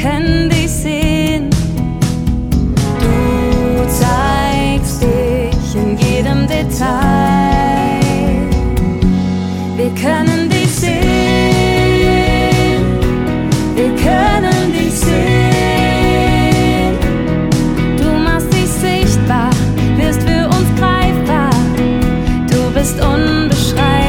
können dich sehen. Du zeigst dich in jedem Detail. Wir können dich sehen. Wir können dich sehen. Du machst dich sichtbar, wirst für uns greifbar. Du bist unbeschreibbar.